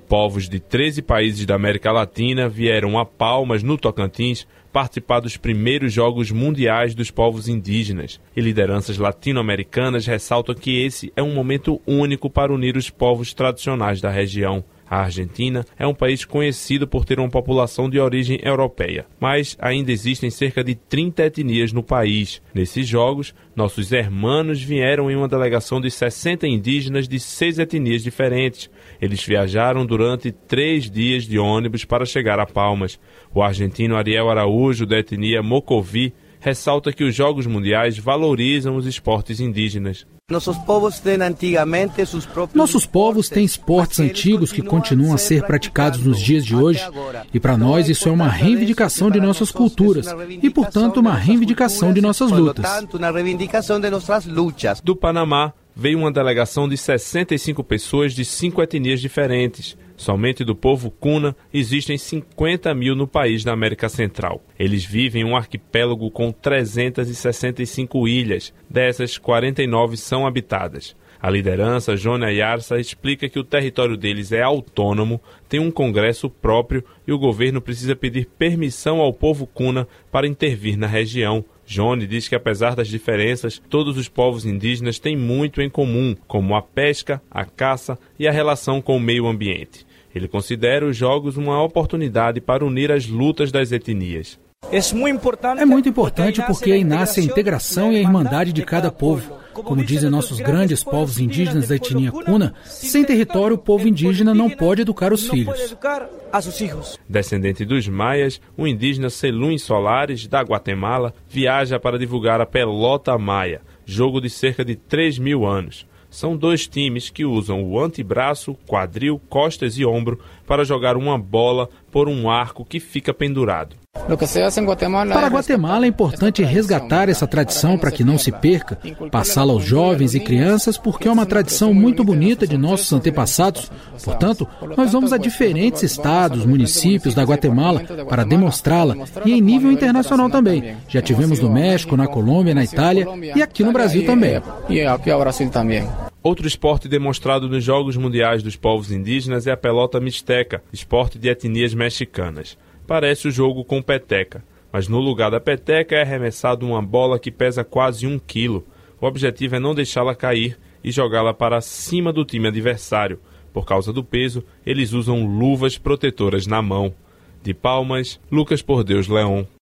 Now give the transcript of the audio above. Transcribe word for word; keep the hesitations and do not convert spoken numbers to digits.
Povos de treze países da América Latina vieram a Palmas, no Tocantins, participar dos primeiros Jogos Mundiais dos Povos Indígenas. E lideranças latino-americanas ressaltam que esse é um momento único para unir os povos tradicionais da região. A Argentina é um país conhecido por ter uma população de origem europeia, mas ainda existem cerca de trinta etnias no país. Nesses jogos, nossos hermanos vieram em uma delegação de sessenta indígenas de seis etnias diferentes. Eles viajaram durante três dias de ônibus para chegar a Palmas. O argentino Ariel Araújo, da etnia Mocoví, ressalta que os Jogos Mundiais valorizam os esportes indígenas. Nossos povos têm esportes antigos que continuam a ser praticados nos dias de hoje, e para nós isso é uma reivindicação de nossas culturas e, portanto, uma reivindicação de nossas lutas. Do Panamá veio uma delegação de sessenta e cinco pessoas de cinco etnias diferentes. Somente do povo Kuna existem cinquenta mil no país da América Central. Eles vivem em um arquipélago com trezentas e sessenta e cinco ilhas. Dessas, quarenta e nove são habitadas. A liderança, Jônia Ayarza, explica que o território deles é autônomo, tem um congresso próprio e o governo precisa pedir permissão ao povo Kuna para intervir na região. Johnny diz que, apesar das diferenças, todos os povos indígenas têm muito em comum, como a pesca, a caça e a relação com o meio ambiente. Ele considera os jogos uma oportunidade para unir as lutas das etnias. É muito importante porque aí nasce a integração e a irmandade de cada povo. Como dizem nossos grandes povos indígenas da etnia Kuna, sem território o povo indígena não pode educar os filhos. Descendente dos maias, o indígena Celum Solares, da Guatemala, viaja para divulgar a pelota maia, jogo de cerca de três mil anos. São dois times que usam o antebraço, quadril, costas e ombro para jogar uma bola por um arco que fica pendurado. Para a Guatemala é importante resgatar essa tradição para que não se perca, passá-la aos jovens e crianças, porque é uma tradição muito bonita de nossos antepassados. Portanto, nós vamos a diferentes estados, municípios da Guatemala para demonstrá-la, e em nível internacional também. Já tivemos no México, na Colômbia, na Itália e aqui no Brasil também. Outro esporte demonstrado nos Jogos Mundiais dos Povos Indígenas é a pelota mixteca, esporte de etnias mexicanas. Parece o jogo com peteca, mas no lugar da peteca é arremessado uma bola que pesa quase um quilo. O objetivo é não deixá-la cair e jogá-la para cima do time adversário. Por causa do peso, eles usam luvas protetoras na mão. De Palmas, Lucas Por Deus Leon.